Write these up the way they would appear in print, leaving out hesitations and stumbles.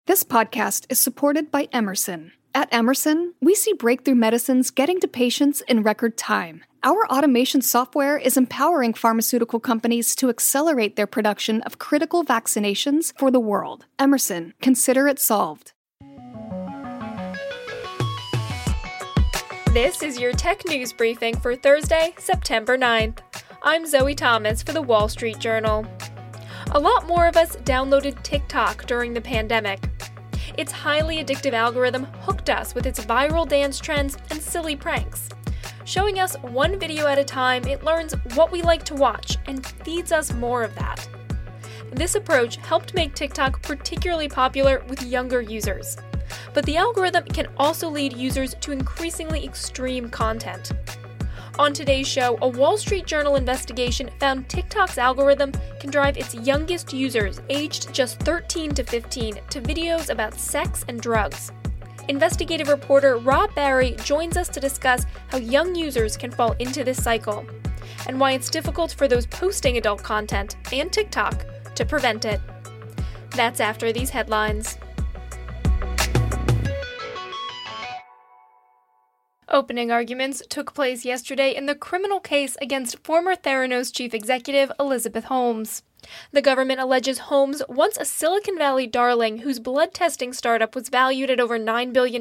This podcast is supported by Emerson. At Emerson, we see breakthrough medicines getting to patients in record time. Our automation software is empowering pharmaceutical companies to accelerate their production of critical vaccinations for the world. Emerson, consider it solved. This is your tech news briefing for Thursday, September 9th. I'm Zoe Thomas for the Wall Street Journal. A lot more of us downloaded TikTok during the pandemic. Its highly addictive algorithm hooked us with its viral dance trends and silly pranks. Showing us one video at a time, it learns what we like to watch and feeds us more of that. This approach helped make TikTok particularly popular with younger users. But the algorithm can also lead users to increasingly extreme content. On today's show, a Wall Street Journal investigation found TikTok's algorithm can drive its youngest users, aged just 13 to 15, to videos about sex and drugs. Investigative reporter Rob Barry joins us to discuss how young users can fall into this cycle, and why it's difficult for those posting adult content, and TikTok, to prevent it. That's after these headlines. Opening arguments took place yesterday in the criminal case against former Theranos chief executive Elizabeth Holmes. The government alleges Holmes, once a Silicon Valley darling whose blood testing startup was valued at over $9 billion,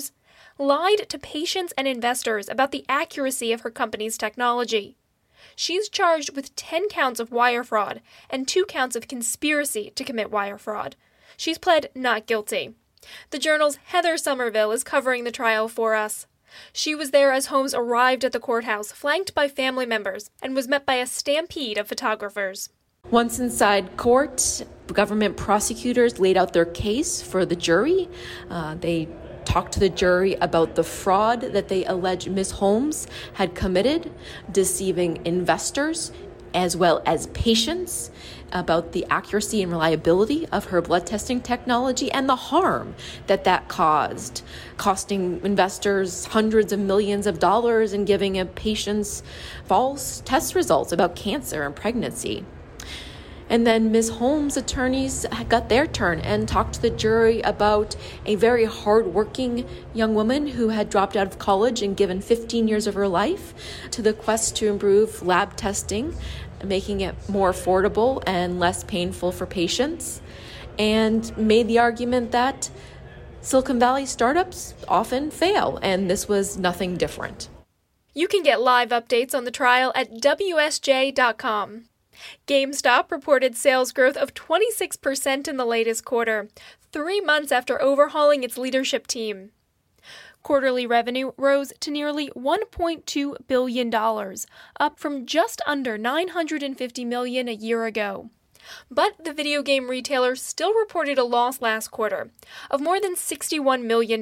lied to patients and investors about the accuracy of her company's technology. She's charged with 10 counts of wire fraud and 2 counts of conspiracy to commit wire fraud. She's pled not guilty. The Journal's Heather Somerville is covering the trial for us. She was there as Holmes arrived at the courthouse, flanked by family members, and was met by a stampede of photographers. Once inside court, government prosecutors laid out their case for the jury. They talked to the jury about the fraud that they allege Ms. Holmes had committed, deceiving investors as well as patients, about the accuracy and reliability of her blood testing technology and the harm that caused, costing investors hundreds of millions of dollars and giving patients false test results about cancer and pregnancy. And then Ms. Holmes' attorneys got their turn and talked to the jury about a very hardworking young woman who had dropped out of college and given 15 years of her life to the quest to improve lab testing, making it more affordable and less painful for patients, and made the argument that Silicon Valley startups often fail, and this was nothing different. You can get live updates on the trial at WSJ.com. GameStop reported sales growth of 26% in the latest quarter, 3 months after overhauling its leadership team. Quarterly revenue rose to nearly $1.2 billion, up from just under $950 million a year ago. But the video game retailer still reported a loss last quarter of more than $61 million.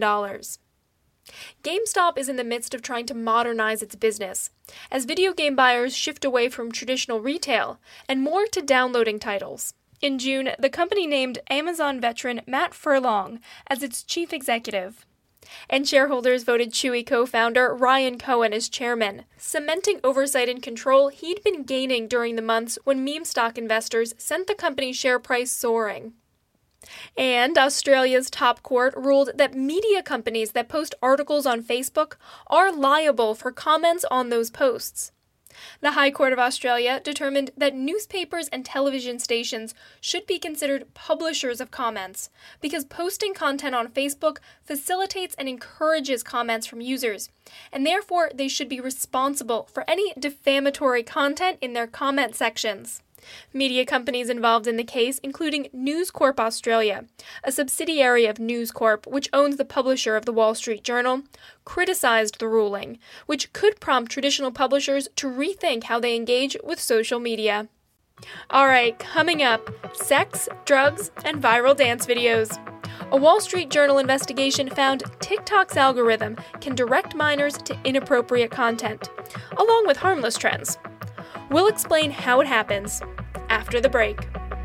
GameStop is in the midst of trying to modernize its business, as video game buyers shift away from traditional retail and more to downloading titles. In June, the company named Amazon veteran Matt Furlong as its chief executive. And shareholders voted Chewy co-founder Ryan Cohen as chairman, cementing oversight and control he'd been gaining during the months when meme stock investors sent the company's share price soaring. And Australia's top court ruled that media companies that post articles on Facebook are liable for comments on those posts. The High Court of Australia determined that newspapers and television stations should be considered publishers of comments because posting content on Facebook facilitates and encourages comments from users, and therefore they should be responsible for any defamatory content in their comment sections. Media companies involved in the case, including News Corp Australia, a subsidiary of News Corp, which owns the publisher of the Wall Street Journal, criticized the ruling, which could prompt traditional publishers to rethink how they engage with social media. All right, coming up, sex, drugs, and viral dance videos. A Wall Street Journal investigation found TikTok's algorithm can direct minors to inappropriate content, along with harmless trends. We'll explain how it happens after the break.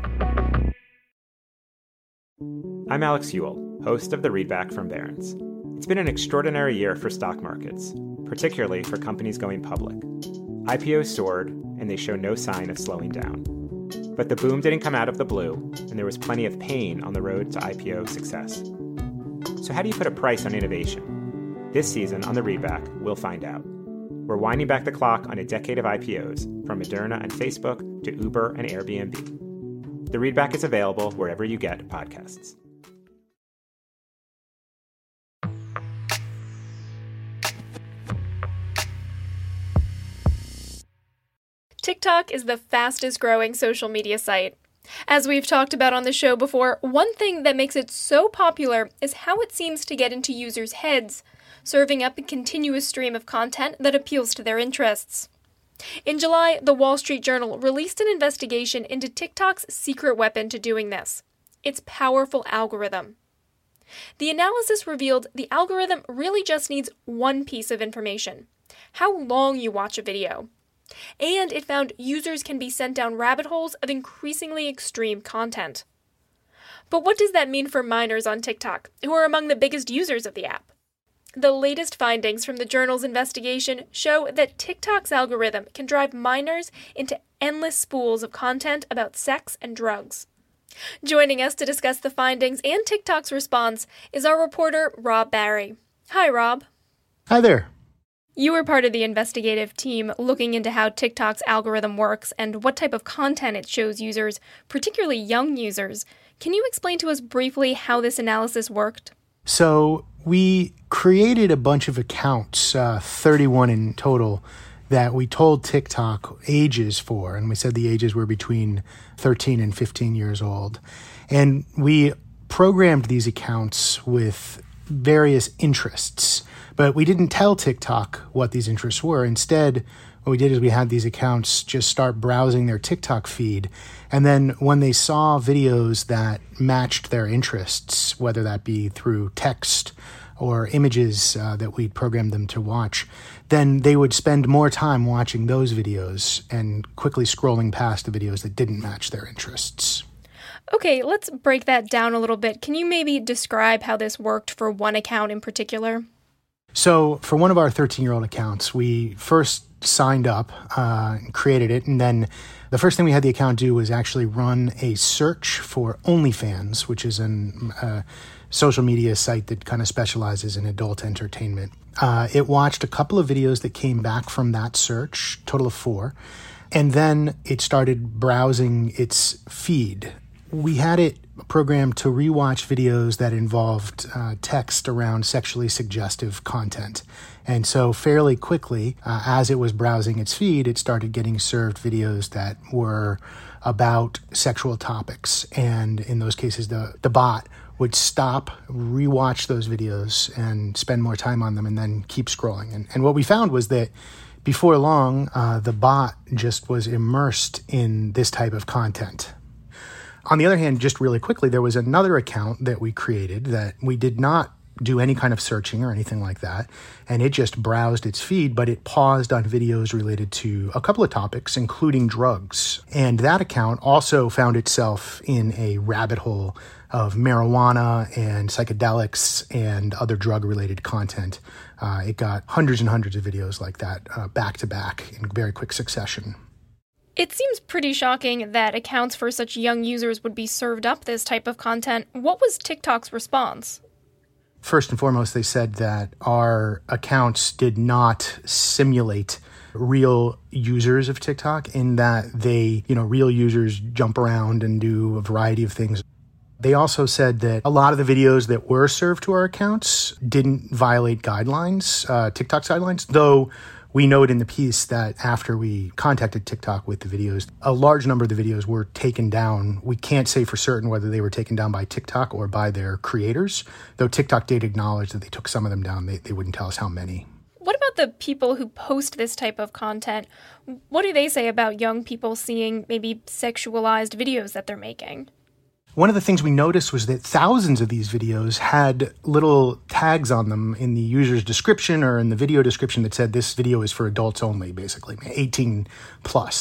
I'm Alex Ewell, host of the Readback from Barron's. It's been an extraordinary year for stock markets, particularly for companies going public. IPOs soared, and they show no sign of slowing down. But the boom didn't come out of the blue, and there was plenty of pain on the road to IPO success. So how do you put a price on innovation? This season on The Readback, we'll find out. We're winding back the clock on a decade of IPOs, from Moderna and Facebook to Uber and Airbnb. The Readback is available wherever you get podcasts. TikTok is the fastest growing social media site. As we've talked about on the show before, one thing that makes it so popular is how it seems to get into users' heads, serving up a continuous stream of content that appeals to their interests. In July, the Wall Street Journal released an investigation into TikTok's secret weapon to doing this: its powerful algorithm. The analysis revealed the algorithm really just needs one piece of information: how long you watch a video. And it found users can be sent down rabbit holes of increasingly extreme content. But what does that mean for minors on TikTok, who are among the biggest users of the app? The latest findings from the Journal's investigation show that TikTok's algorithm can drive minors into endless spools of content about sex and drugs. Joining us to discuss the findings and TikTok's response is our reporter, Rob Barry. Hi, Rob. Hi there. You were part of the investigative team looking into how TikTok's algorithm works and what type of content it shows users, particularly young users. Can you explain to us briefly how this analysis worked? So we created a bunch of accounts, 31 in total, that we told TikTok ages for, and we said the ages were between 13 and 15 years old. And we programmed these accounts with various interests, but we didn't tell TikTok what these interests were. Instead, what we did is we had these accounts just start browsing their TikTok feed. And then when they saw videos that matched their interests, whether that be through text or images that we'd programmed them to watch, then they would spend more time watching those videos and quickly scrolling past the videos that didn't match their interests. Okay, let's break that down a little bit. Can you maybe describe how this worked for one account in particular? So for one of our 13-year-old accounts, we first signed up, created it, and then the first thing we had the account do was actually run a search for OnlyFans, which is a social media site that kind of specializes in adult entertainment. It watched a couple of videos that came back from that search, total of 4, and then it started browsing its feed. We had it programmed to rewatch videos that involved text around sexually suggestive content. And so fairly quickly, as it was browsing its feed, it started getting served videos that were about sexual topics. And in those cases, the bot would stop, rewatch those videos, and spend more time on them, and then keep scrolling. And what we found was that before long, the bot just was immersed in this type of content. On the other hand, just really quickly, there was another account that we created that we did not do any kind of searching or anything like that, and it just browsed its feed, but it paused on videos related to a couple of topics, including drugs. And that account also found itself in a rabbit hole of marijuana and psychedelics and other drug-related content. It got hundreds and hundreds of videos like that back to back in very quick succession. It seems pretty shocking that accounts for such young users would be served up this type of content. What was TikTok's response? First and foremost, they said that our accounts did not simulate real users of TikTok, in that they, real users jump around and do a variety of things. They also said that a lot of the videos that were served to our accounts didn't violate guidelines, TikTok's guidelines, though we note in the piece that after we contacted TikTok with the videos, a large number of the videos were taken down. We can't say for certain whether they were taken down by TikTok or by their creators, though TikTok did acknowledge that they took some of them down. They wouldn't tell us how many. What about the people who post this type of content? What do they say about young people seeing maybe sexualized videos that they're making? One of the things we noticed was that thousands of these videos had little tags on them in the user's description or in the video description that said this video is for adults only, basically, 18 plus.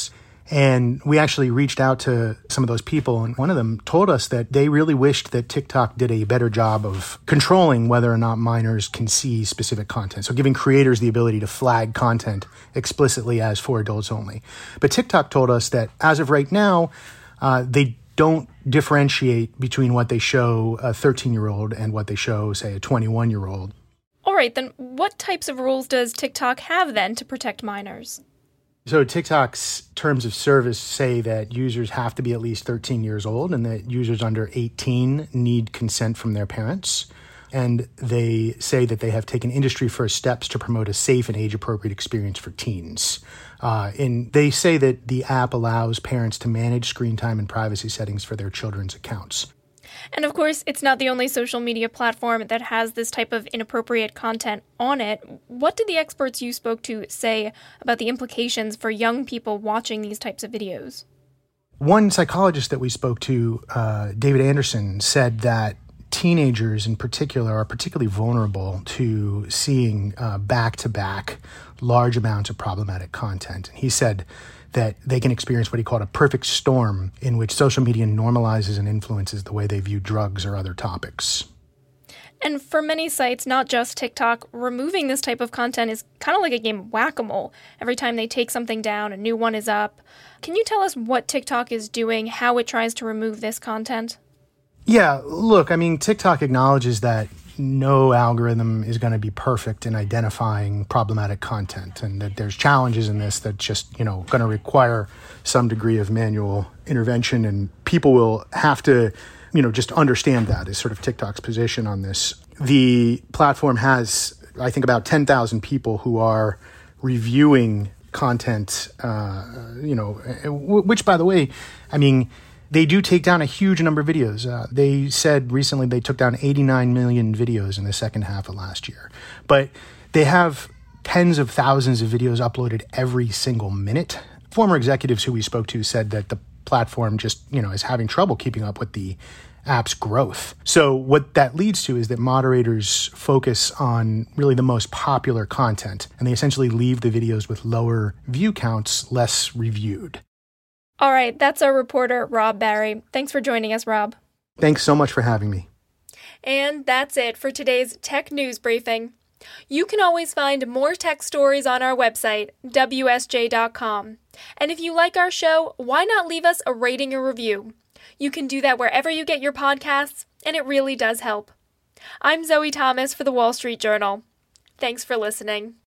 And we actually reached out to some of those people, and one of them told us that they really wished that TikTok did a better job of controlling whether or not minors can see specific content. So giving creators the ability to flag content explicitly as for adults only. But TikTok told us that as of right now, they don't differentiate between what they show a 13-year-old and what they show, say, a 21-year-old. All right, then what types of rules does TikTok have then to protect minors? So TikTok's terms of service say that users have to be at least 13 years old and that users under 18 need consent from their parents. And they say that they have taken industry-first steps to promote a safe and age-appropriate experience for teens. And they say that the app allows parents to manage screen time and privacy settings for their children's accounts. And of course, it's not the only social media platform that has this type of inappropriate content on it. What did the experts you spoke to say about the implications for young people watching these types of videos? One psychologist that we spoke to, David Anderson, said that teenagers in particular are particularly vulnerable to seeing back-to-back large amounts of problematic content. He said that they can experience what he called a perfect storm in which social media normalizes and influences the way they view drugs or other topics. And for many sites, not just TikTok, removing this type of content is kind of like a game of whack-a-mole. Every time they take something down, a new one is up. Can you tell us what TikTok is doing, how it tries to remove this content? Yeah, look, I mean, TikTok acknowledges that no algorithm is going to be perfect in identifying problematic content, and that there's challenges in this that just, going to require some degree of manual intervention, and people will have to, just understand that is sort of TikTok's position on this. The platform has, I think, about 10,000 people who are reviewing content, which, by the way, I mean, they do take down a huge number of videos. They said recently they took down 89 million videos in the second half of last year. But they have tens of thousands of videos uploaded every single minute. Former executives who we spoke to said that the platform just, is having trouble keeping up with the app's growth. So what that leads to is that moderators focus on really the most popular content, and they essentially leave the videos with lower view counts less reviewed. All right, that's our reporter, Rob Barry. Thanks for joining us, Rob. Thanks so much for having me. And that's it for today's Tech News Briefing. You can always find more tech stories on our website, WSJ.com. And if you like our show, why not leave us a rating or review? You can do that wherever you get your podcasts, and it really does help. I'm Zoe Thomas for The Wall Street Journal. Thanks for listening.